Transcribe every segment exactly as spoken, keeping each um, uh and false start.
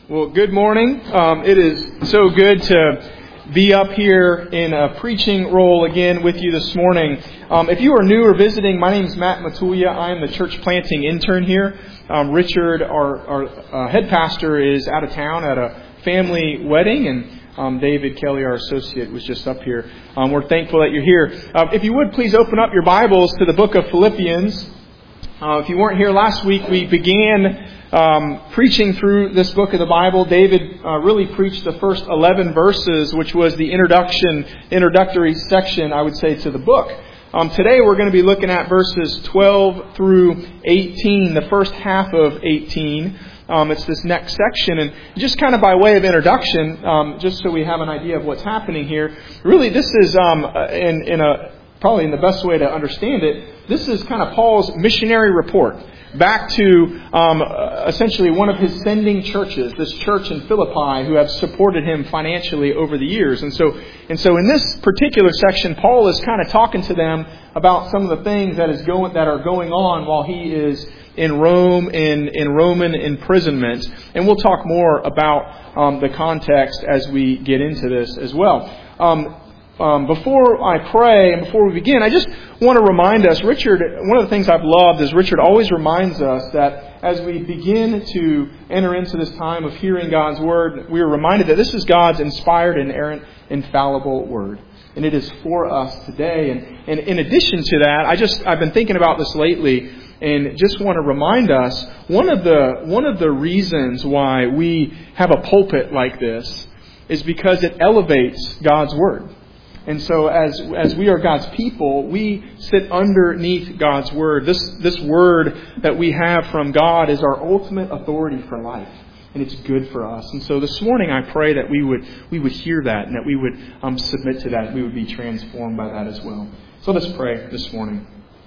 Well, good morning. Um, it is so good to be up here in a preaching role again with you this morning. Um, if you are new or visiting, my name is Matt Matulia. I am the church planting intern here. Um, Richard, our, our uh, head pastor, is out of town at a family wedding, and um, David Kelly, our associate, was just up here. Um, we're thankful that you're here. Uh, if you would, please open up your Bibles to the book of Philippians. Uh, if you weren't here last week, we began Um, preaching through this book of the Bible. David uh, really preached the first eleven verses, which was the introduction, introductory section, I would say, to the book. Um, today we're going to be looking at verses twelve through eighteen, the first half of eighteen. Um, it's this next section. And just kind of by way of introduction, um, just so we have an idea of what's happening here, really this is, um, in, in a probably in the best way to understand it, this is kind of Paul's missionary report back to um, essentially one of his sending churches, this church in Philippi, who have supported him financially over the years. And so, and so in this particular section, Paul is kind of talking to them about some of the things that is going that are going on while he is in Rome in in Roman imprisonment. And we'll talk more about um, the context as we get into this as well. Um, Um, before I pray and before we begin, I just want to remind us, Richard, one of the things I've loved is Richard always reminds us that as we begin to enter into this time of hearing God's Word, we are reminded that this is God's inspired, inerrant, infallible Word. And it is for us today. And, and in addition to that, I just, I've been thinking about this lately and just want to remind us, one of the, one of the reasons why we have a pulpit like this is because it elevates God's Word. And so as as we are God's people, we sit underneath God's Word. This this Word that we have from God is our ultimate authority for life. And it's good for us. And so this morning I pray that we would we would hear that and that we would um, submit to that. And we would be transformed by that as well. So let's pray this morning.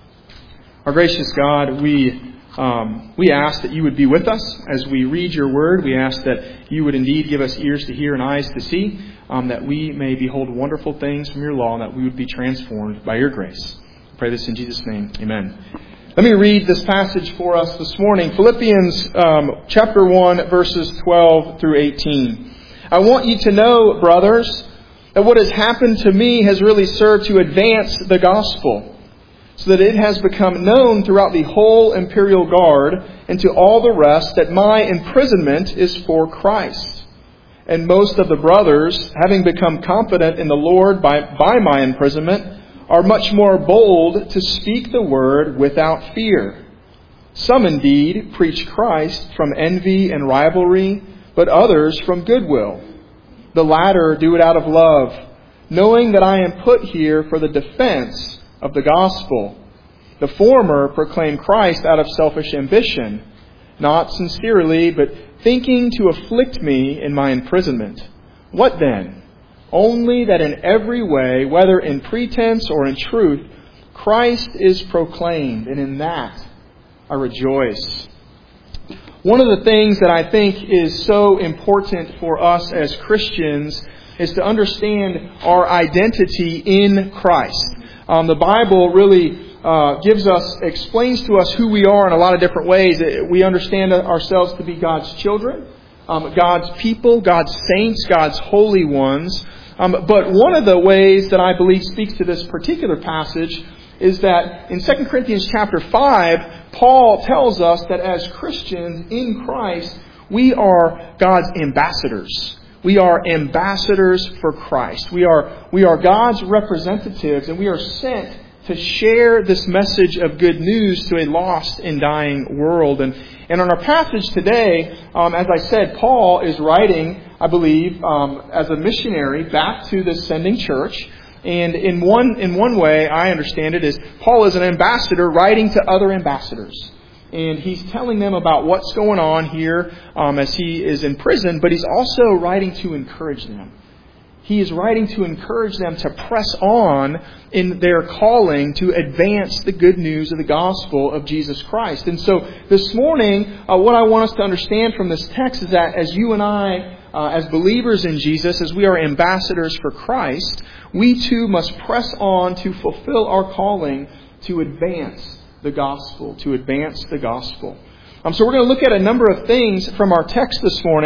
Our gracious God, we um, we ask that you would be with us as we read your Word. We ask that you would indeed give us ears to hear and eyes to see. Um, that we may behold wonderful things from your law and that we would be transformed by your grace. I pray this in Jesus' name. Amen. Let me read this passage for us this morning. Philippians um, chapter one, verses twelve through eighteen. I want you to know, brothers, that what has happened to me has really served to advance the gospel, so that it has become known throughout the whole imperial guard and to all the rest that my imprisonment is for Christ. And most of the brothers, having become confident in the Lord by, by my imprisonment, are much more bold to speak the word without fear. Some indeed preach Christ from envy and rivalry, but others from goodwill. The latter do it out of love, knowing that I am put here for the defense of the gospel. The former proclaim Christ out of selfish ambition, not sincerely, but thinking to afflict me in my imprisonment. What then? Only that in every way, whether in pretense or in truth, Christ is proclaimed, and in that I rejoice. One of the things that I think is so important for us as Christians is to understand our identity in Christ. Um, the Bible really Uh, gives us, explains to us who we are in a lot of different ways. We understand ourselves to be God's children, um, God's people, God's saints, God's holy ones. Um, but one of the ways that I believe speaks to this particular passage is that in Second Corinthians chapter five, Paul tells us that as Christians in Christ, we are God's ambassadors. We are ambassadors for Christ. We are, we are God's representatives, and we are sent to share this message of good news to a lost and dying world. And, and on our passage today, um, as I said, Paul is writing, I believe, um, as a missionary back to the sending church. And in one, in one way, I understand it, is Paul is an ambassador writing to other ambassadors. And he's telling them about what's going on here um, as he is in prison, but he's also writing to encourage them. He is writing to encourage them to press on in their calling to advance the good news of the gospel of Jesus Christ. And so this morning, uh, what I want us to understand from this text is that as you and I, uh, as believers in Jesus, as we are ambassadors for Christ, we too must press on to fulfill our calling to advance the gospel, to advance the gospel. Um, so we're going to look at a number of things from our text this morning.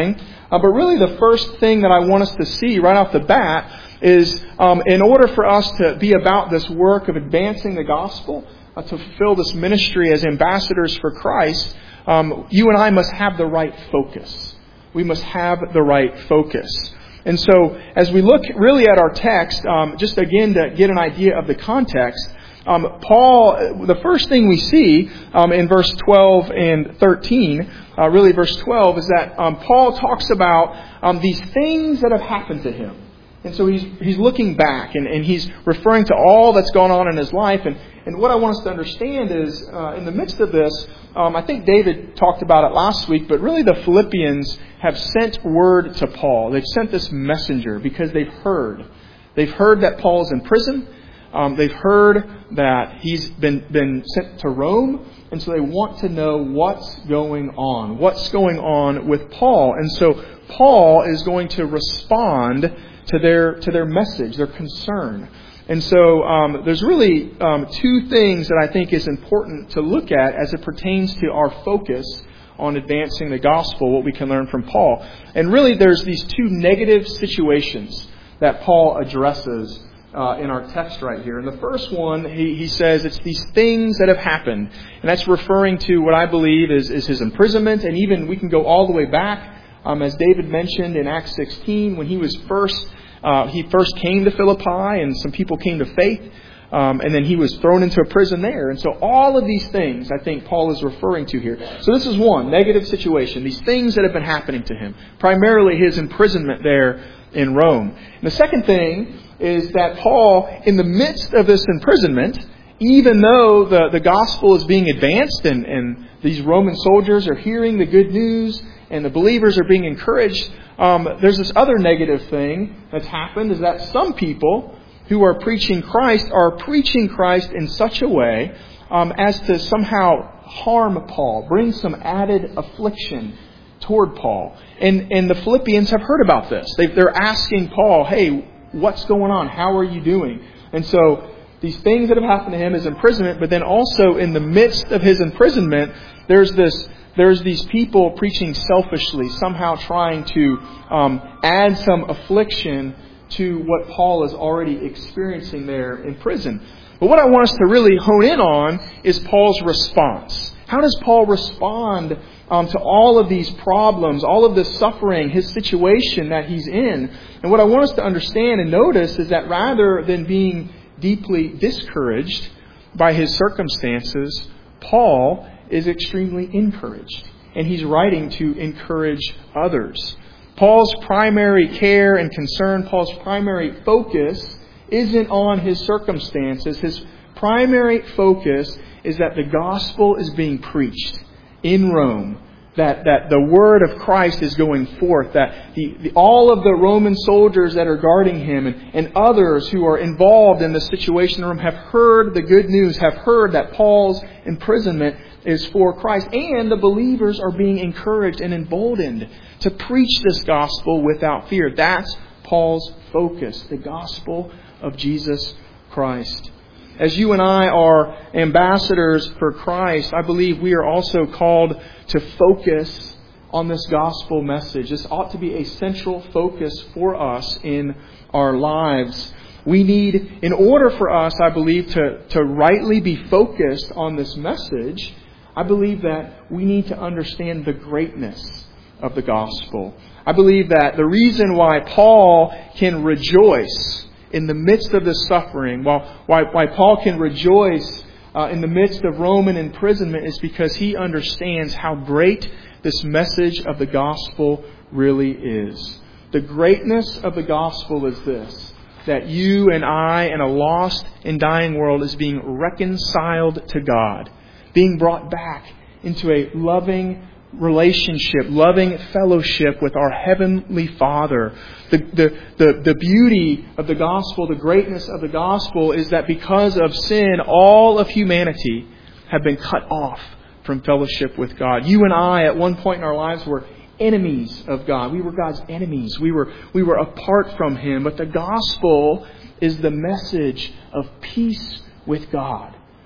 Uh, but really the first thing that I want us to see right off the bat is um, in order for us to be about this work of advancing the gospel, uh, to fulfill this ministry as ambassadors for Christ, um, you and I must have the right focus. We must have the right focus. And so as we look really at our text, um, just again to get an idea of the context, um, Paul, the first thing we see um, in verse twelve and thirteen, uh, really verse twelve, is that um, Paul talks about um, these things that have happened to him. And so he's he's looking back and, and he's referring to all that's gone on in his life. And, and what I want us to understand is, uh, in the midst of this, um, I think David talked about it last week, but really the Philippians have sent word to Paul. They've sent this messenger because they've heard. They've heard that Paul's in prison. Um, they've heard that he's been, been sent to Rome. And so they want to know what's going on. What's going on with Paul. And so Paul is going to respond to their to their message, their concern. And so um, there's really um, two things that I think is important to look at as it pertains to our focus on advancing the gospel, what we can learn from Paul. And really there's these two negative situations that Paul addresses uh, in our text right here. And the first one, he, he says it's these things that have happened. And that's referring to what I believe is, is his imprisonment. And even we can go all the way back, um, as David mentioned in Acts sixteen, when he was first Uh, he first came to Philippi and some people came to faith. Um, and then he was thrown into a prison there. And so all of these things I think Paul is referring to here. So this is one negative situation. These things that have been happening to him. Primarily his imprisonment there in Rome. And the second thing is that Paul, in the midst of this imprisonment, even though the, the gospel is being advanced and, and these Roman soldiers are hearing the good news and the believers are being encouraged, um, there's this other negative thing that's happened, is that some people who are preaching Christ are preaching Christ in such a way um, as to somehow harm Paul, bring some added affliction toward Paul. And, and the Philippians have heard about this. They, they're asking Paul, hey, what's going on? How are you doing? And so these things that have happened to him, his imprisonment, but then also in the midst of his imprisonment, there's this There's these people preaching selfishly, somehow trying to um, add some affliction to what Paul is already experiencing there in prison. But what I want us to really hone in on is Paul's response. How does Paul respond um, to all of these problems, all of this suffering, his situation that he's in? And what I want us to understand and notice is that rather than being deeply discouraged by his circumstances, Paul is extremely encouraged. And he's writing to encourage others. Paul's primary care and concern, Paul's primary focus isn't on his circumstances. His primary focus is that the gospel is being preached in Rome. That, that the word of Christ is going forth. That the, the, all of the Roman soldiers that are guarding him and, and others who are involved in the situation in Rome have heard the good news, have heard that Paul's imprisonment is for Christ. And the believers are being encouraged and emboldened to preach this gospel without fear. That's Paul's focus. The gospel of Jesus Christ. As you and I are ambassadors for Christ, I believe we are also called to focus on this gospel message. This ought to be a central focus for us in our lives. We need, in order for us, I believe, to, to rightly be focused on this message, I believe that we need to understand the greatness of the gospel. I believe that the reason why Paul can rejoice in the midst of this suffering, while why, why Paul can rejoice uh, in the midst of Roman imprisonment, is because he understands how great this message of the gospel really is. The greatness of the gospel is this: that you and I, in a lost and dying world, is being reconciled to God, being brought back into a loving relationship, loving fellowship with our Heavenly Father. The, the, the, the beauty of the gospel, the greatness of the gospel is that because of sin, all of humanity have been cut off from fellowship with God. You and I, at one point in our lives, were enemies of God. We were God's enemies. We were, we were apart from Him. But the gospel is the message of peace with God.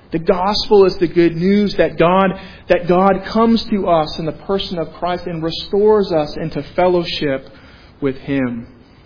The gospel is the good news that God, that God comes to us in the person of Christ and restores us into fellowship with Him.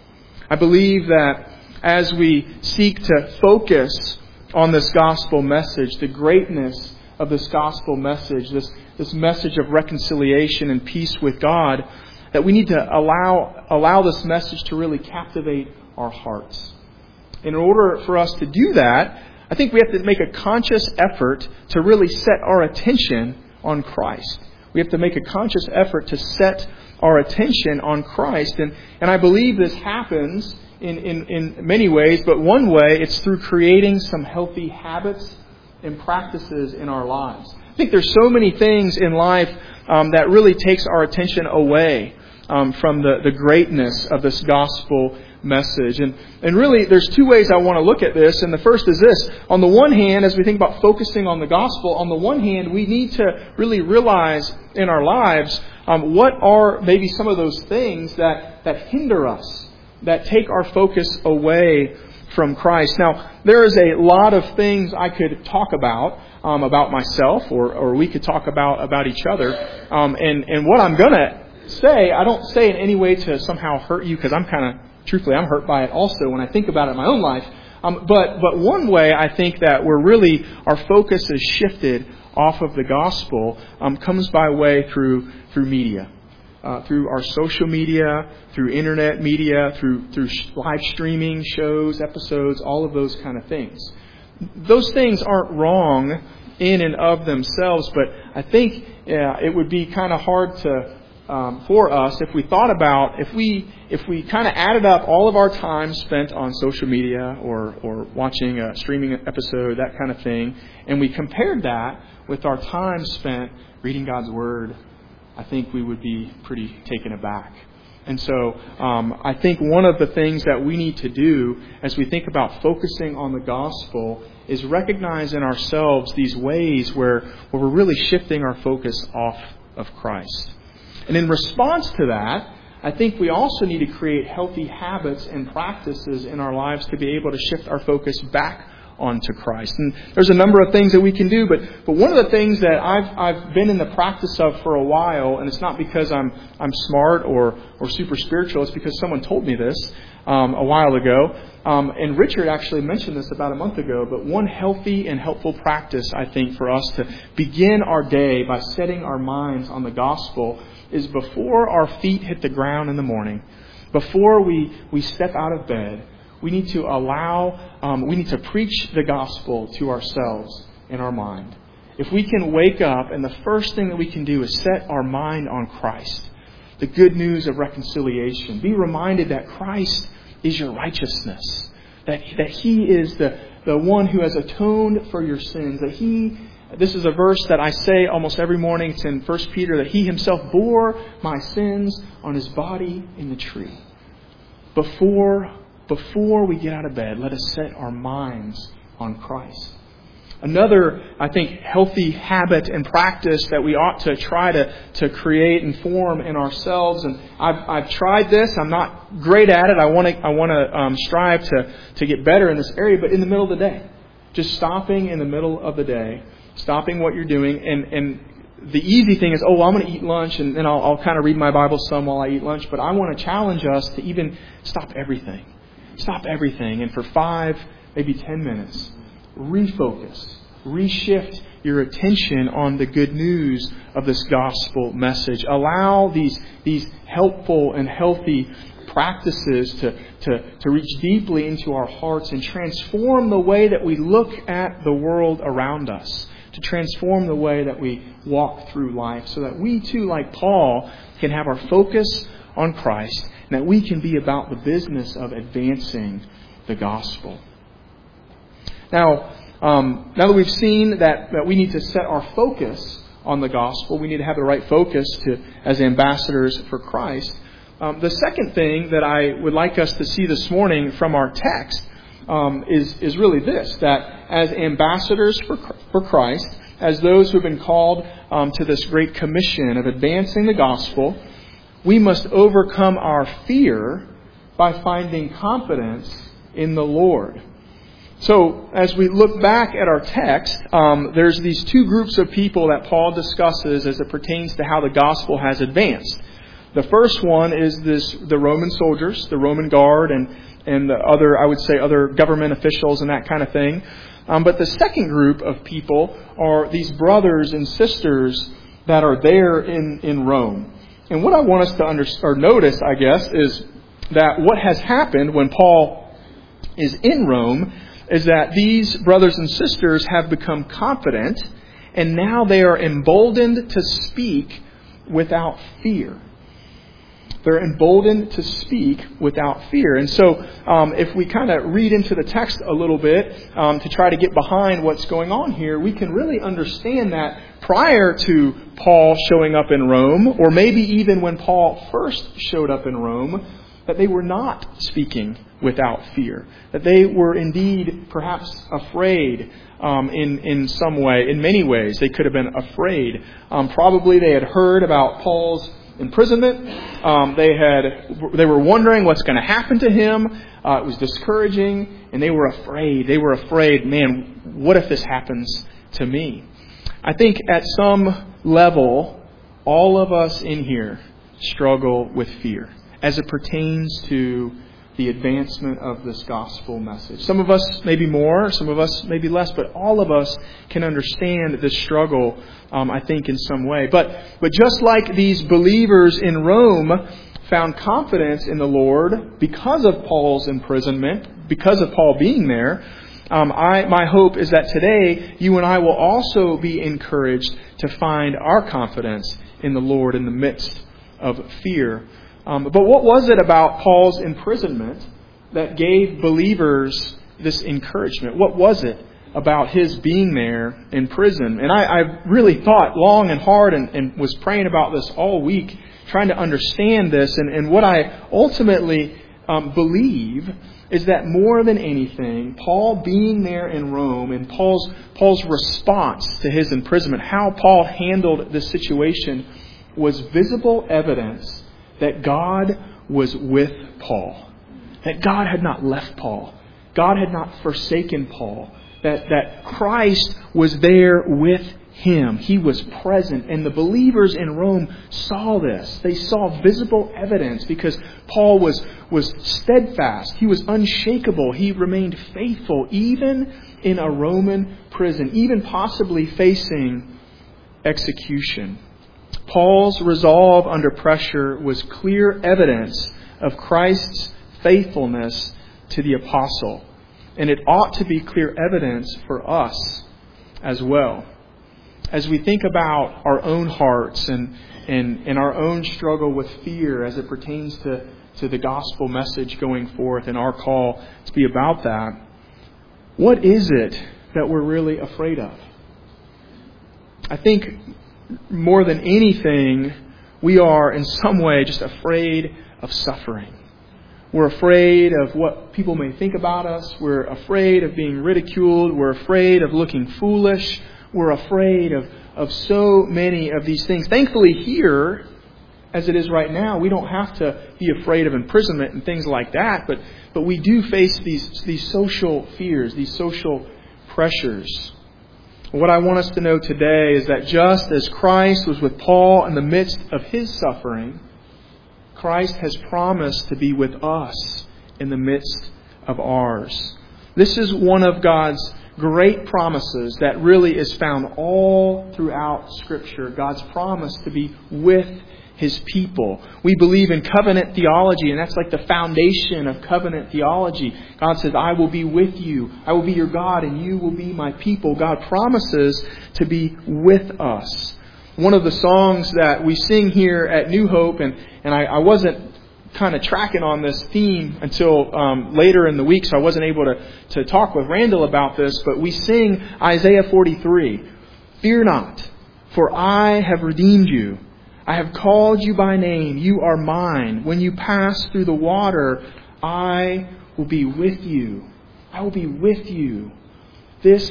I believe that as we seek to focus on this gospel message, the greatness of this gospel message, this, this message of reconciliation and peace with God, that we need to allow, allow this message to really captivate our hearts. In order for us to do that, I think we have to make a conscious effort to really set our attention on Christ. We have to make a conscious effort to set our attention on Christ. And, and I believe this happens in, in, in many ways, but one way, it's through creating some healthy habits and practices in our lives. I think there's so many things in life um, that really takes our attention away um, from the, the greatness of this gospel message. And, and really, there's two ways I want to look at this. And the first is this. On the one hand, as we think about focusing on the gospel, on the one hand, we need to really realize in our lives um, what are maybe some of those things that, that hinder us, that take our focus away from Christ. Now, there is a lot of things I could talk about, um, about myself, or, or we could talk about, about each other. Um, and, and what I'm going to say, I don't say in any way to somehow hurt you, because I'm kind of Truthfully, I'm hurt by it also when I think about it in my own life. Um, but but one way I think that we're really, our focus is shifted off of the gospel um, comes by way through through media. Uh, through our social media, through internet media, through through live streaming shows, episodes, all of those kind of things. Those things aren't wrong in and of themselves, but I think yeah, it would be kind of hard to Um, for us, if we thought about, if we if we kind of added up all of our time spent on social media or, or watching a streaming episode, that kind of thing, and we compared that with our time spent reading God's Word, I think we would be pretty taken aback. And so um, I think one of the things that we need to do as we think about focusing on the gospel is recognize in ourselves these ways where, where we're really shifting our focus off of Christ. And in response to that, I think we also need to create healthy habits and practices in our lives to be able to shift our focus back onto Christ. And there's a number of things that we can do, but but one of the things that I've I've been in the practice of for a while, and it's not because I'm I'm smart or or super spiritual, it's because someone told me this um, a while ago. Um, and Richard actually mentioned this about a month ago, but one healthy and helpful practice, I think, for us to begin our day by setting our minds on the gospel is before our feet hit the ground in the morning, before we, we step out of bed, we need to allow, um, we need to preach the gospel to ourselves in our mind. If we can wake up and the first thing that we can do is set our mind on Christ, the good news of reconciliation, be reminded that Christ is your righteousness, that, that He is the, the one who has atoned for your sins, that He This is a verse that I say almost every morning. It's in First Peter, that He Himself bore my sins on His body in the tree. Before, before we get out of bed, let us set our minds on Christ. Another, I think, healthy habit and practice that we ought to try to, to create and form in ourselves. And I've, I've tried this. I'm not great at it. I want to I want to um, strive to, to get better in this area. But in the middle of the day, just stopping in the middle of the day, stopping what you're doing, and, and the easy thing is, oh, well, I'm going to eat lunch, and then I'll, I'll kind of read my Bible some while I eat lunch. But I want to challenge us to even stop everything. Stop everything. And for five, maybe ten minutes, refocus, reshift your attention on the good news of this gospel message. Allow these, these helpful and healthy practices to, to, to reach deeply into our hearts and transform the way that we look at the world around us, to transform the way that we walk through life, so that we too, like Paul, can have our focus on Christ, and that we can be about the business of advancing the gospel. Now, um, now that we've seen that, that we need to set our focus on the gospel, we need to have the right focus to as ambassadors for Christ. Um, the second thing that I would like us to see this morning from our text um, is, is really this, that as ambassadors for, for Christ, as those who have been called um, to this great commission of advancing the gospel, we must overcome our fear by finding confidence in the Lord. So, as we look back at our text, um, there's these two groups of people that Paul discusses as it pertains to how the gospel has advanced. The first one is this: the Roman soldiers, the Roman guard, and and the other, I would say, other government officials and that kind of thing. Um, but the second group of people are these brothers and sisters that are there in, in Rome. And what I want us to under, or notice, I guess, is that what has happened when Paul is in Rome is that these brothers and sisters have become confident, and now they are emboldened to speak without fear. They're emboldened to speak without fear. And so um, if we kind of read into the text a little bit um, to try to get behind what's going on here, we can really understand that prior to Paul showing up in Rome, or maybe even when Paul first showed up in Rome, that they were not speaking without fear. That they were indeed perhaps afraid um, in, in some way. In many ways, they could have been afraid. Um, probably they had heard about Paul's imprisonment. Um, they had they were wondering what's going to happen to him. Uh, it was discouraging, and they were afraid. They were afraid, man, what if this happens to me? I think at some level, all of us in here struggle with fear as it pertains to the advancement of this gospel message. Some of us maybe more, some of us maybe less, but all of us can understand this struggle, um, I think, in some way. But but just like these believers in Rome found confidence in the Lord because of Paul's imprisonment, because of Paul being there, um, I my hope is that today you and I will also be encouraged to find our confidence in the Lord in the midst of fear. Um, but what was it about Paul's imprisonment that gave believers this encouragement? What was it about his being there in prison? And I, I really thought long and hard and, and was praying about this all week, trying to understand this. And, and what I ultimately um, believe is that more than anything, Paul being there in Rome and Paul's Paul's response to his imprisonment, how Paul handled this situation, was visible evidence that God was with Paul. That God had not left Paul. God had not forsaken Paul. That, that Christ was there with him. He was present. And the believers in Rome saw this. They saw visible evidence because Paul was, was steadfast. He was unshakable. He remained faithful even in a Roman prison, even possibly facing execution. Paul's resolve under pressure was clear evidence of Christ's faithfulness to the apostle. And it ought to be clear evidence for us as well. As we think about our own hearts and, and, and our own struggle with fear as it pertains to, to the gospel message going forth and our call to be about that, what is it that we're really afraid of? I think more than anything, we are in some way just afraid of suffering. We're afraid of what people may think about us. We're afraid of being ridiculed. We're afraid of looking foolish. We're afraid of, of so many of these things. Thankfully here, as it is right now, we don't have to be afraid of imprisonment and things like that. But, but we do face these, these social fears, these social pressures. What I want us to know today is that just as Christ was with Paul in the midst of his suffering, Christ has promised to be with us in the midst of ours. This is one of God's great promises that really is found all throughout Scripture. God's promise to be with His people. We believe in covenant theology, and that's like the foundation of covenant theology. God says, I will be with you. I will be your God, and you will be my people. God promises to be with us. One of the songs that we sing here at New Hope, and, and I, I wasn't kind of tracking on this theme until um, later in the week, so I wasn't able to, to talk with Randall about this, but we sing Isaiah forty-three. Fear not, for I have redeemed you. I have called you by name. You are mine. When you pass through the water, I will be with you. I will be with you. This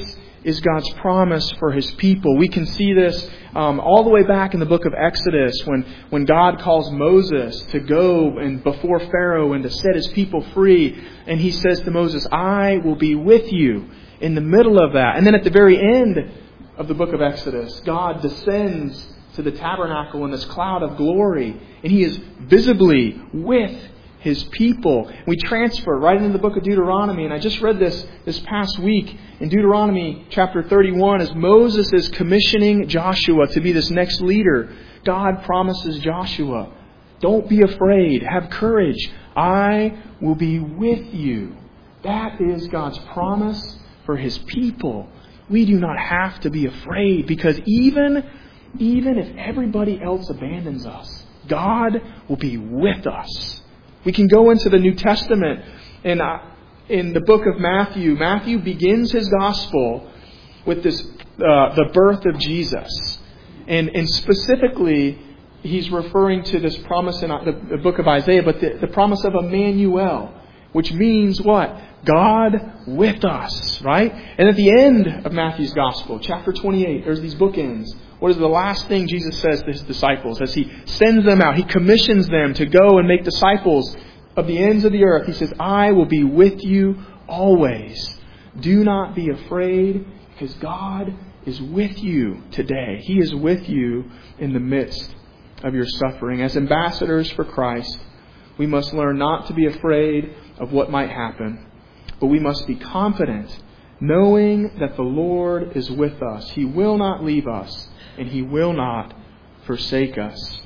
is God's promise for His people. We can see this um, all the way back in the book of Exodus when, when God calls Moses to go and before Pharaoh and to set His people free. And He says to Moses, I will be with you in the middle of that. And then at the very end of the book of Exodus, God descends to the tabernacle in this cloud of glory. And He is visibly with His people. We transfer right into the book of Deuteronomy. And I just read this this past week in Deuteronomy chapter thirty-one as Moses is commissioning Joshua to be this next leader. God promises Joshua, don't be afraid. Have courage. I will be with you. That is God's promise for His people. We do not have to be afraid because even, even if everybody else abandons us, God will be with us. We can go into the New Testament and uh, in the book of Matthew. Matthew begins his gospel with this uh, the birth of Jesus. And, and specifically, he's referring to this promise in the, the book of Isaiah, but the, the promise of Emmanuel, which means what? God with us, right? And at the end of Matthew's gospel, chapter twenty-eight, there's these bookends. What is the last thing Jesus says to His disciples as He sends them out? He commissions them to go and make disciples of the ends of the earth. He says, I will be with you always. Do not be afraid because God is with you today. He is with you in the midst of your suffering. As ambassadors for Christ, we must learn not to be afraid of what might happen, but we must be confident knowing that the Lord is with us. He will not leave us. And He will not forsake us.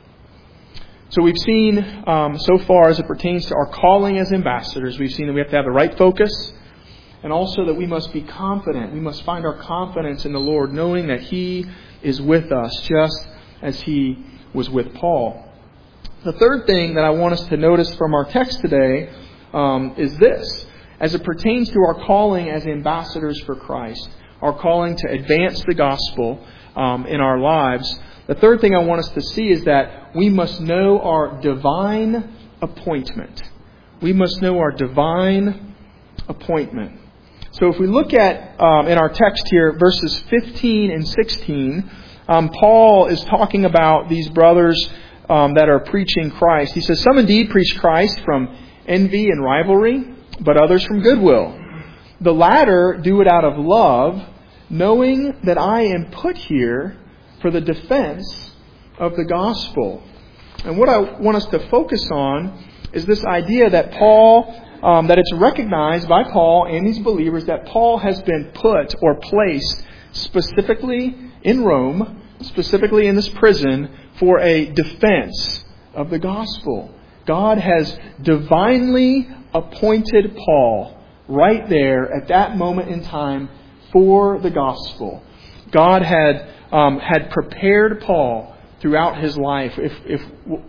So we've seen um, so far as it pertains to our calling as ambassadors, we've seen that we have to have the right focus and also that we must be confident. We must find our confidence in the Lord knowing that He is with us just as He was with Paul. The third thing that I want us to notice from our text today um, is this. As it pertains to our calling as ambassadors for Christ, our calling to advance the gospel Um, in our lives. The third thing I want us to see is that we must know our divine appointment. We must know our divine appointment. So if we look at, um, in our text here, verses fifteen and sixteen, um, Paul is talking about these brothers um, that are preaching Christ. He says, some indeed preach Christ from envy and rivalry, but others from goodwill. The latter do it out of love, knowing that I am put here for the defense of the gospel. And what I want us to focus on is this idea that Paul, um, that it's recognized by Paul and these believers that Paul has been put or placed specifically in Rome, specifically in this prison, for a defense of the gospel. God has divinely appointed Paul right there at that moment in time for the gospel. God had um, had prepared Paul throughout his life. If if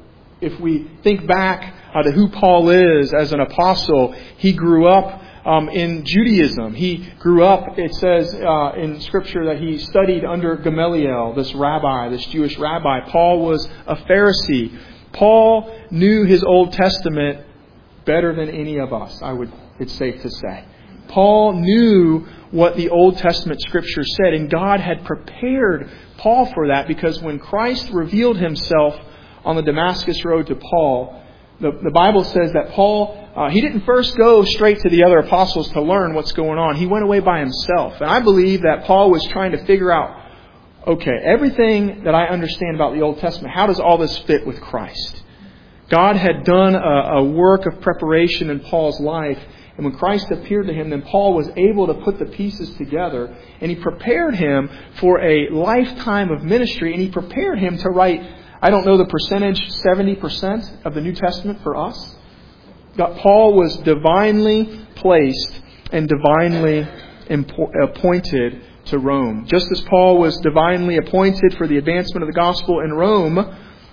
if we think back uh, to who Paul is as an apostle, he grew up um, in Judaism. He grew up. It says uh, in Scripture that he studied under Gamaliel, this rabbi, this Jewish rabbi. Paul was a Pharisee. Paul knew his Old Testament better than any of us, I would. It's safe to say. Paul knew what the Old Testament Scripture said, and God had prepared Paul for that because when Christ revealed Himself on the Damascus Road to Paul, the, the Bible says that Paul, uh, he didn't first go straight to the other apostles to learn what's going on. He went away by himself. And I believe that Paul was trying to figure out, okay, everything that I understand about the Old Testament, how does all this fit with Christ? God had done a, a work of preparation in Paul's life. And when Christ appeared to him, then Paul was able to put the pieces together. And he prepared him for a lifetime of ministry. And he prepared him to write, I don't know the percentage, seventy percent of the New Testament for us. God, Paul was divinely placed and divinely impo- appointed to Rome. Just as Paul was divinely appointed for the advancement of the gospel in Rome,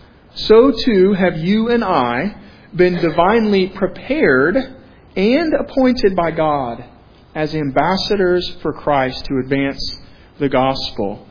so too have you and I been divinely prepared and appointed by God as ambassadors for Christ to advance the gospel.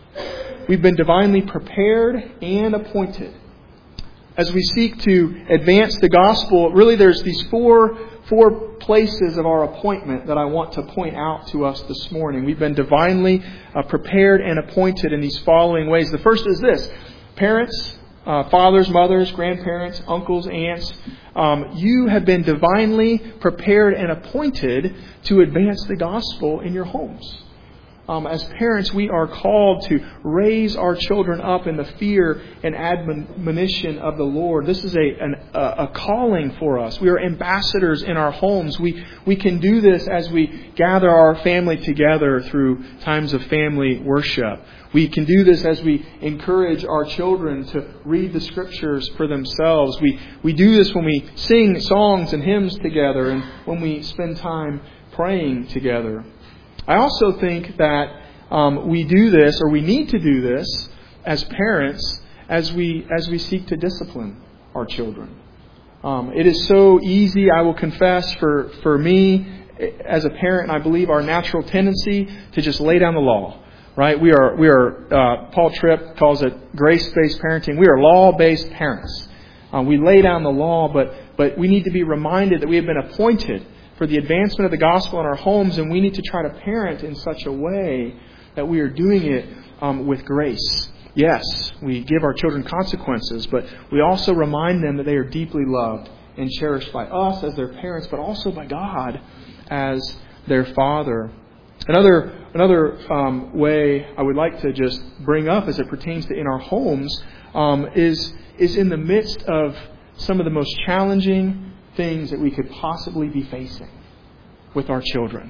We've been divinely prepared and appointed. As we seek to advance the gospel, really there's these four four places of our appointment that I want to point out to us this morning. We've been divinely uh, prepared and appointed in these following ways. The first is this. Parents, uh, fathers, mothers, grandparents, uncles, aunts, um, you have been divinely prepared and appointed to advance the gospel in your homes. Um, as parents, we are called to raise our children up in the fear and admonition of the Lord. This is a, an, a calling for us. We are ambassadors in our homes. We, we can do this as we gather our family together through times of family worship. We can do this as we encourage our children to read the Scriptures for themselves. We, we do this when we sing songs and hymns together and when we spend time praying together. I also think that um, we do this, or we need to do this, as parents, as we as we seek to discipline our children. Um, it is so easy, I will confess, for, for me, as a parent, I believe our natural tendency to just lay down the law. Right? We are, we are. Uh, Paul Tripp calls it grace-based parenting. We are law-based parents. Uh, we lay down the law, but but we need to be reminded that we have been appointed for the advancement of the gospel in our homes, and we need to try to parent in such a way that we are doing it um, with grace. Yes, we give our children consequences, but we also remind them that they are deeply loved and cherished by us as their parents, but also by God as their Father. Another another um, way I would like to just bring up as it pertains to in our homes um, is is in the midst of some of the most challenging things that we could possibly be facing with our children.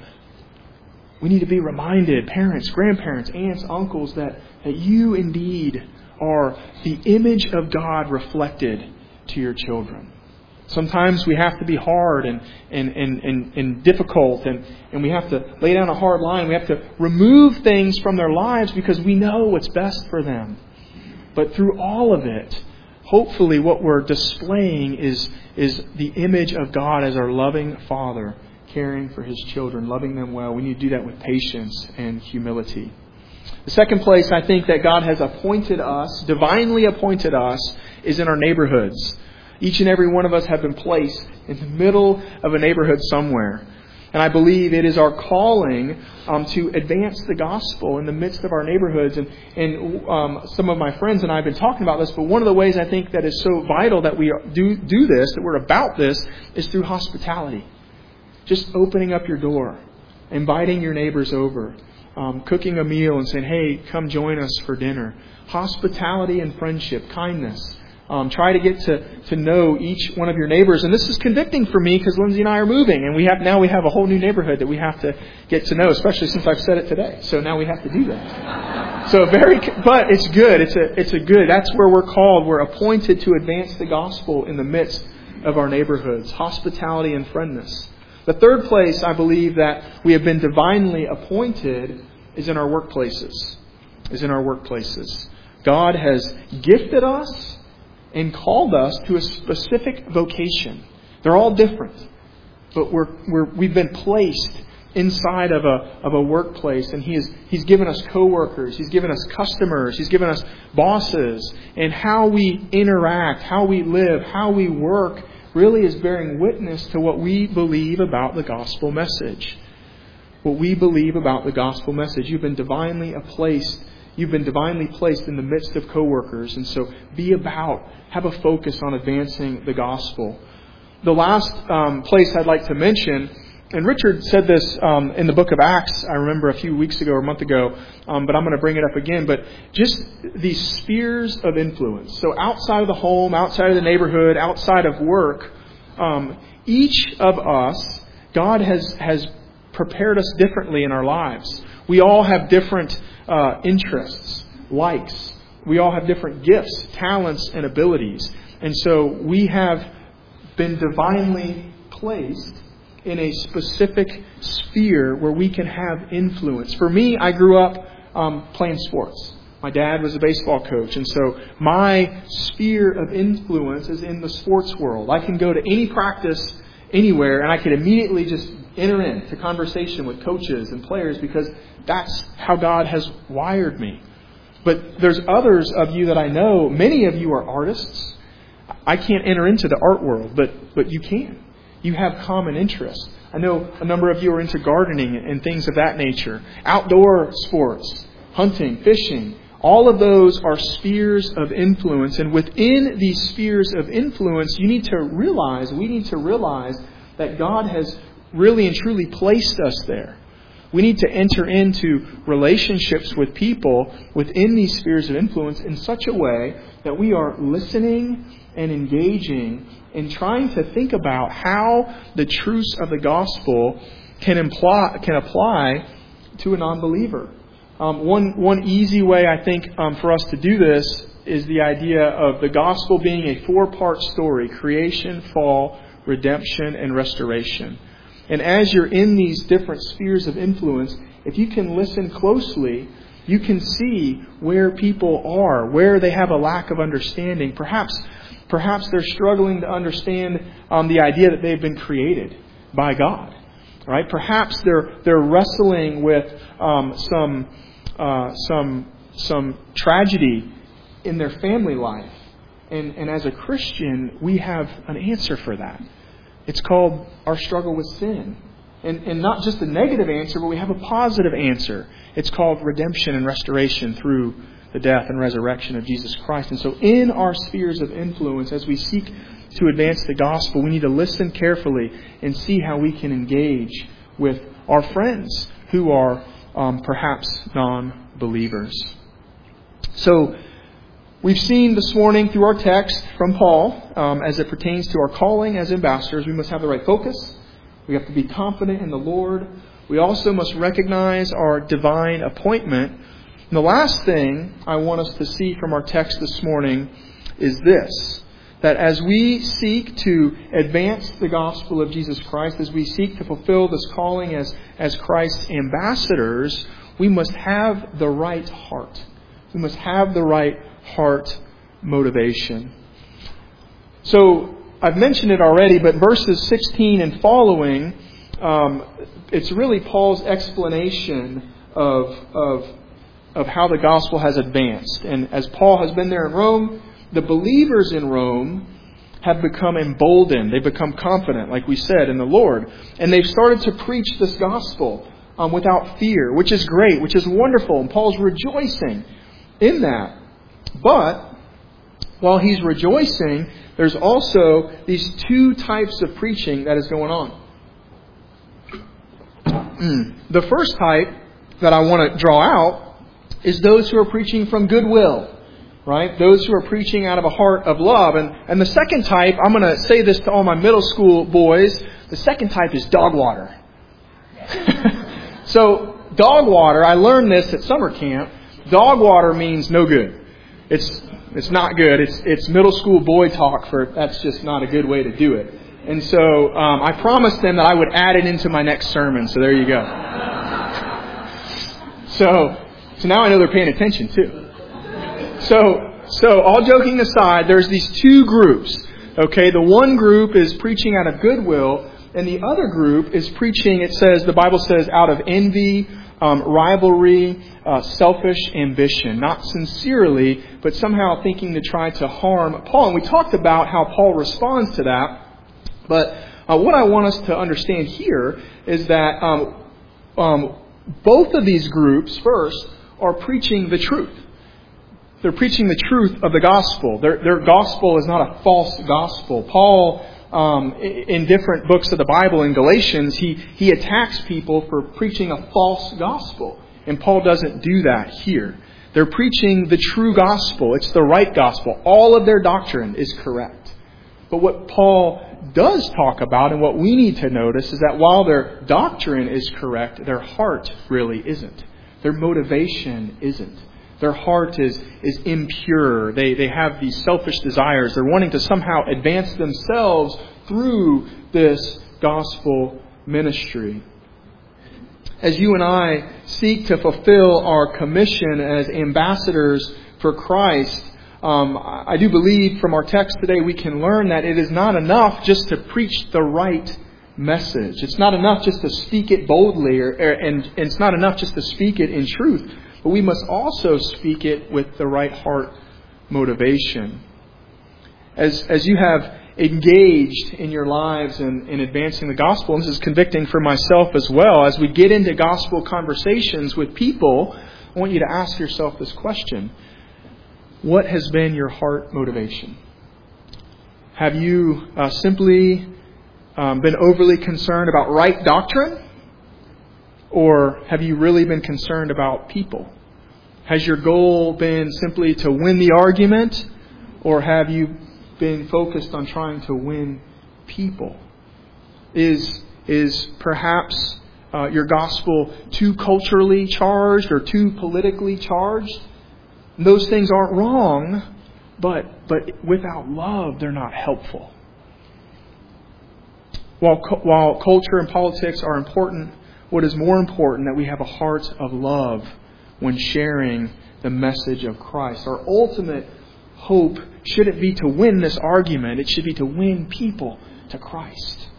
We need to be reminded, parents, grandparents, aunts, uncles, that, that you indeed are the image of God reflected to your children. Sometimes we have to be hard and, and, and, and, and difficult, and, and we have to lay down a hard line. We have to remove things from their lives because we know what's best for them. But through all of it, hopefully what we're displaying is, is the image of God as our loving Father, caring for His children, loving them well. We need to do that with patience and humility. The second place I think that God has appointed us, divinely appointed us, is in our neighborhoods. Each and every one of us have been placed in the middle of a neighborhood somewhere. And I believe it is our calling um, to advance the gospel in the midst of our neighborhoods. And, and um, some of my friends and I have been talking about this, but one of the ways I think that is so vital that we do, do this, that we're about this, is through hospitality. Just opening up your door, inviting your neighbors over, um, cooking a meal and saying, hey, come join us for dinner. Hospitality and friendship, kindness. Um, try to get to, to know each one of your neighbors. And this is convicting for me because Lindsay and I are moving. And we have now we have a whole new neighborhood that we have to get to know, especially since I've said it today. So now we have to do that. So very, but it's good. It's a, it's a good. That's where we're called. We're appointed to advance the gospel in the midst of our neighborhoods. Hospitality and friendness. The third place I believe that we have been divinely appointed is in our workplaces. Is in our workplaces. God has gifted us and called us to a specific vocation. They're all different, but we're, we're we've been placed inside of a of a workplace, and He is He's given us coworkers, He's given us customers, He's given us bosses, and how we interact, how we live, how we work, really is bearing witness to what we believe about the gospel message. What we believe about the gospel message. You've been divinely placed. You've been divinely placed in the midst of coworkers, and so be about, have a focus on advancing the gospel. The last um, place I'd like to mention, and Richard said this um, in the book of Acts, I remember a few weeks ago or a month ago, um, but I'm going to bring it up again, but just these spheres of influence. So outside of the home, outside of the neighborhood, outside of work, um, each of us, God has, has prepared us differently in our lives. We all have different uh, interests, likes. We all have different gifts, talents, and abilities. And so we have been divinely placed in a specific sphere where we can have influence. For me, I grew up um, playing sports. My dad was a baseball coach, and so my sphere of influence is in the sports world. I can go to any practice anywhere, and I can immediately just enter into conversation with coaches and players because that's how God has wired me. But there's others of you that I know, many of you are artists. I can't enter into the art world, but but you can. You have common interests. I know a number of you are into gardening and things of that nature. Outdoor sports, hunting, fishing. All of those are spheres of influence. And within these spheres of influence, you need to realize, we need to realize that God has really and truly placed us there. We need to enter into relationships with people within these spheres of influence in such a way that we are listening and engaging and trying to think about how the truths of the gospel can imply, can apply to a non-believer. Um, one one easy way, I think, um, for us to do this is the idea of the gospel being a four-part story: creation, fall, redemption, and restoration. And as you're in these different spheres of influence, if you can listen closely, you can see where people are, where they have a lack of understanding. Perhaps, perhaps they're struggling to understand um, the idea that they've been created by God. Right? Perhaps they're they're wrestling with um, some uh, some some tragedy in their family life, and and as a Christian, we have an answer for that. It's called our struggle with sin. And, and not just a negative answer, but we have a positive answer. It's called redemption and restoration through the death and resurrection of Jesus Christ. And so in our spheres of influence, as we seek to advance the gospel, we need to listen carefully and see how we can engage with our friends who are um, perhaps non-believers. So we've seen this morning through our text from Paul, um, as it pertains to our calling as ambassadors, we must have the right focus. We have to be confident in the Lord. We also must recognize our divine appointment. And the last thing I want us to see from our text this morning is this: that as we seek to advance the gospel of Jesus Christ, as we seek to fulfill this calling as, as Christ's ambassadors, we must have the right heart. We must have the right heart motivation. So I've mentioned it already, but verses sixteen and following, um, it's really Paul's explanation of, of, of how the gospel has advanced. And as Paul has been there in Rome, the believers in Rome have become emboldened. They've become confident, like we said, in the Lord. And they've started to preach this gospel um, without fear, which is great, which is wonderful. And Paul's rejoicing in that. But while he's rejoicing, there's also these two types of preaching that is going on. The first type that I want to draw out is those who are preaching from goodwill. Right? Those who are preaching out of a heart of love. And, and the second type, I'm going to say this to all my middle school boys, the second type is dog water. So, dog water, I learned this at summer camp. Dog water means no good. It's it's not good. It's it's middle school boy talk for that's just not a good way to do it. And so um, I promised them that I would add it into my next sermon. So there you go. So so now I know they're paying attention too. So so all joking aside, there's these two groups. Okay, the one group is preaching out of goodwill, and the other group is preaching. It says the Bible says out of envy. Um, rivalry, uh, selfish ambition, not sincerely, but somehow thinking to try to harm Paul. And we talked about how Paul responds to that. But uh, what I want us to understand here is that um, um, both of these groups, first, are preaching the truth. They're preaching the truth of the gospel. Their, their gospel is not a false gospel. Paul, Um, in different books of the Bible, in Galatians, he, he attacks people for preaching a false gospel. And Paul doesn't do that here. They're preaching the true gospel. It's the right gospel. All of their doctrine is correct. But what Paul does talk about, and what we need to notice, is that while their doctrine is correct, their heart really isn't. Their motivation isn't. Their heart is is impure. They they have these selfish desires. They're wanting to somehow advance themselves through this gospel ministry. As you and I seek to fulfill our commission as ambassadors for Christ, um, I do believe from our text today we can learn that it is not enough just to preach the right message. It's not enough just to speak it boldly, or, or and, and it's not enough just to speak it in truth. But we must also speak it with the right heart motivation. As as you have engaged in your lives in, in advancing the gospel, and this is convicting for myself as well, as we get into gospel conversations with people, I want you to ask yourself this question. What has been your heart motivation? Have you uh, simply um, been overly concerned about right doctrine? Or have you really been concerned about people? Has your goal been simply to win the argument? Or have you been focused on trying to win people? Is, is perhaps uh, your gospel too culturally charged or too politically charged? Those things aren't wrong, but but without love, they're not helpful. While while culture and politics are important, what is more important that we have a heart of love when sharing the message of Christ. Our ultimate hope shouldn't be to win this argument. It should be to win people to Christ.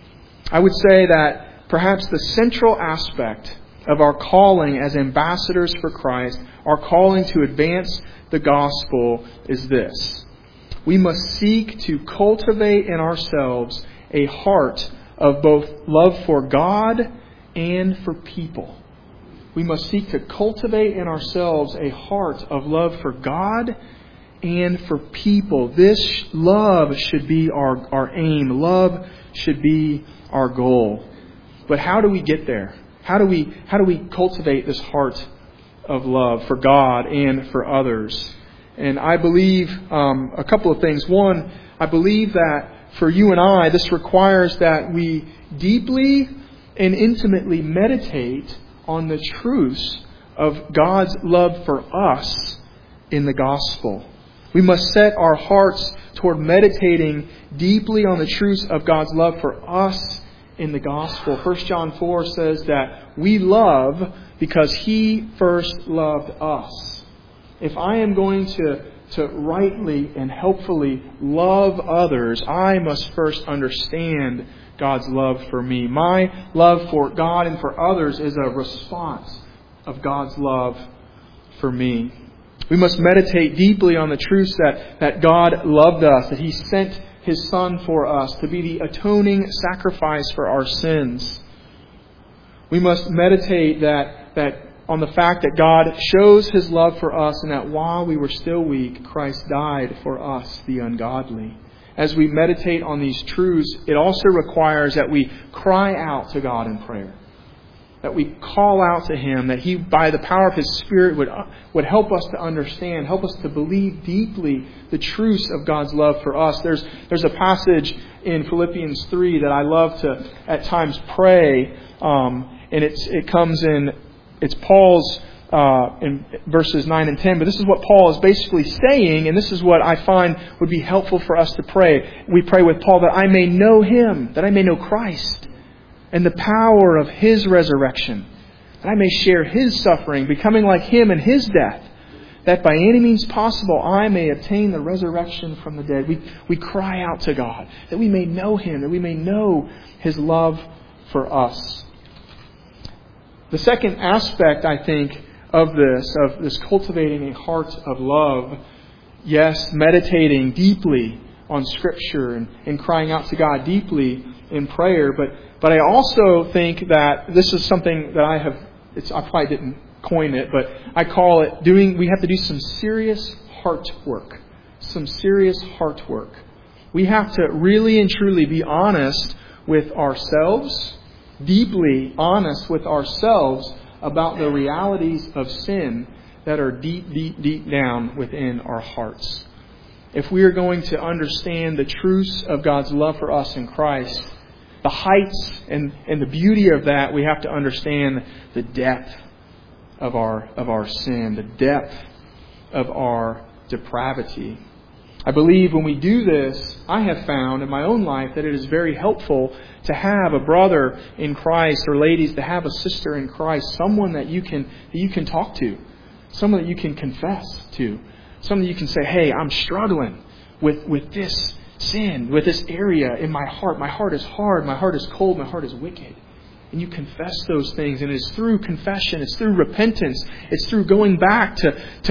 I would say that perhaps the central aspect of our calling as ambassadors for Christ, our calling to advance the gospel, is this. We must seek to cultivate in ourselves a heart of both love for God and for people. We must seek to cultivate in ourselves a heart of love for God and for people. This love should be our, our aim. Love should be our goal. But how do we get there? How do we how do we cultivate this heart of love for God and for others? And I believe um, a couple of things. One, I believe that for you and I, this requires that we deeply and intimately meditate on the truths of God's love for us in the gospel. We must set our hearts toward meditating deeply on the truths of God's love for us in the gospel. First John four says that we love because He first loved us. If I am going to, to rightly and helpfully love others, I must first understand God's love for me. My love for God and for others is a response of God's love for me. We must meditate deeply on the truths that, that God loved us, that He sent His Son for us to be the atoning sacrifice for our sins. We must meditate that, that on the fact that God shows His love for us and that while we were still weak, Christ died for us, the ungodly. As we meditate on these truths, it also requires that we cry out to God in prayer. That we call out to Him, that He, by the power of His Spirit, would, would help us to understand, help us to believe deeply the truths of God's love for us. There's, there's a passage in Philippians three that I love to at times pray, um, and it's, it comes in, it's Paul's uh, in verses nine and ten, but this is what Paul is basically saying, and this is what I find would be helpful for us to pray. We pray with Paul that I may know Him, that I may know Christ, and the power of His resurrection, that I may share His suffering, becoming like Him in His death, that by any means possible I may obtain the resurrection from the dead. We, we cry out to God, that we may know Him, that we may know His love for us. The second aspect, I think, of this, of this cultivating a heart of love, yes, meditating deeply on Scripture and, and crying out to God deeply in prayer, but But I also think that this is something that I have, it's, I probably didn't coin it, but I call it doing, we have to do some serious heart work. Some serious heart work. We have to really and truly be honest with ourselves, deeply honest with ourselves about the realities of sin that are deep, deep, deep down within our hearts. If we are going to understand the truths of God's love for us in Christ, the heights and, and the beauty of that, we have to understand the depth of our of our sin, the depth of our depravity. I believe when we do this, I have found in my own life that it is very helpful to have a brother in Christ, or ladies, to have a sister in Christ, someone that you can that you can talk to, someone that you can confess to, someone that you can say, hey, I'm struggling with, with this sin, with this area in my heart. My heart is hard. My heart is cold. My heart is wicked. And you confess those things. And it's through confession. It's through repentance. It's through going back to, to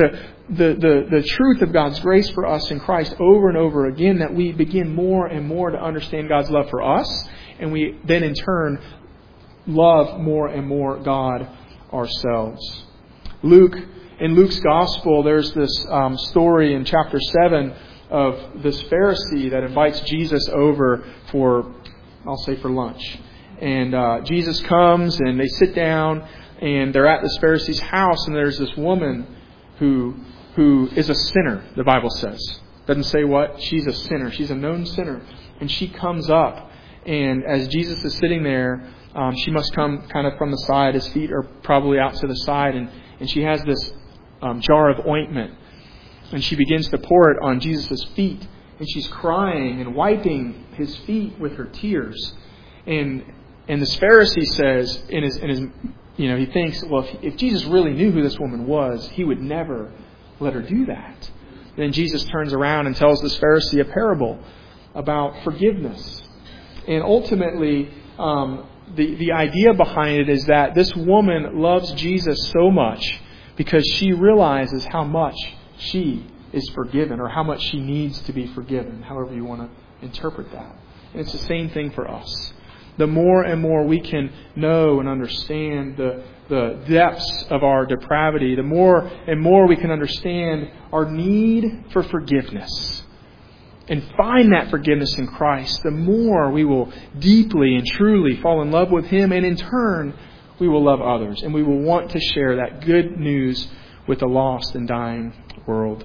the, the, the truth of God's grace for us in Christ over and over again, that we begin more and more to understand God's love for us, and we then in turn love more and more God ourselves. Luke, in Luke's Gospel, there's this um, story in chapter seven of this Pharisee that invites Jesus over for, I'll say for lunch. And uh, Jesus comes and they sit down and they're at this Pharisee's house, and there's this woman who who is a sinner, the Bible says. Doesn't say what. She's a sinner. She's a known sinner. And she comes up, and as Jesus is sitting there, um, she must come kind of from the side. His feet are probably out to the side, and, and she has this um, jar of ointment. And she begins to pour it on Jesus' feet. And she's crying and wiping his feet with her tears. And and this Pharisee says, in his, in his you know, he thinks, well, if, if Jesus really knew who this woman was, he would never let her do that. Then Jesus turns around and tells this Pharisee a parable about forgiveness. And ultimately, um, the, the idea behind it is that this woman loves Jesus so much because she realizes how much she is forgiven, or how much she needs to be forgiven, however you want to interpret that. And it's the same thing for us. The more and more we can know and understand the, the depths of our depravity, the more and more we can understand our need for forgiveness and find that forgiveness in Christ, the more we will deeply and truly fall in love with Him, and in turn we will love others, and we will want to share that good news with a lost and dying world.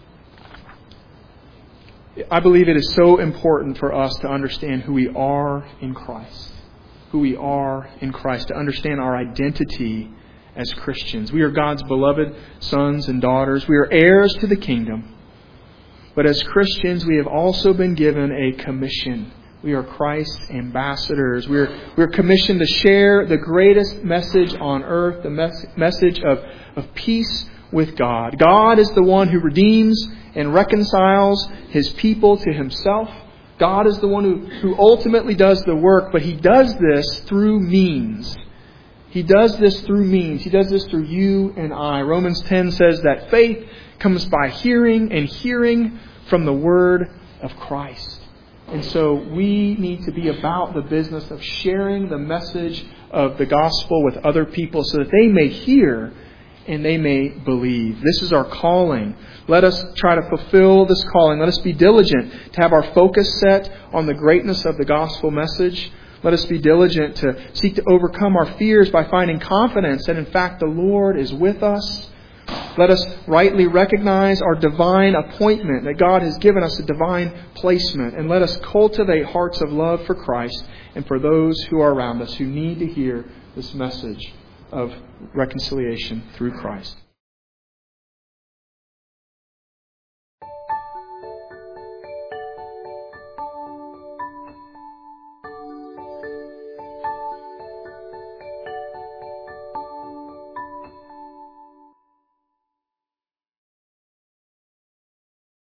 I believe it is so important for us to understand who we are in Christ. Who we are in Christ. To understand our identity as Christians. We are God's beloved sons and daughters. We are heirs to the kingdom. But as Christians, we have also been given a commission. We are Christ's ambassadors. We are, we are commissioned to share the greatest message on earth, the mes- message of, of peace with God. God is the one who redeems and reconciles His people to Himself. God is the one who, who ultimately does the work, but He does this through means. He does this through means. He does this through you and I. Romans ten says that faith comes by hearing, and hearing from the Word of Christ. And so we need to be about the business of sharing the message of the gospel with other people so that they may hear and they may believe. This is our calling. Let us try to fulfill this calling. Let us be diligent to have our focus set on the greatness of the gospel message. Let us be diligent to seek to overcome our fears by finding confidence that in fact the Lord is with us. Let us rightly recognize our divine appointment, that God has given us a divine placement. And let us cultivate hearts of love for Christ and for those who are around us who need to hear this message of reconciliation through Christ.